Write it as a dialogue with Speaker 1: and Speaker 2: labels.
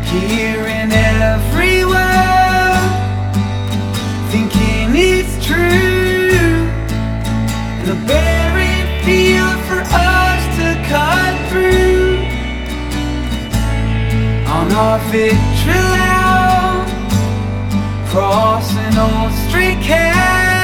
Speaker 1: hearing every word, thinking it's true, and a buried field for us to cut through. On our victory lap, crossing old street camp,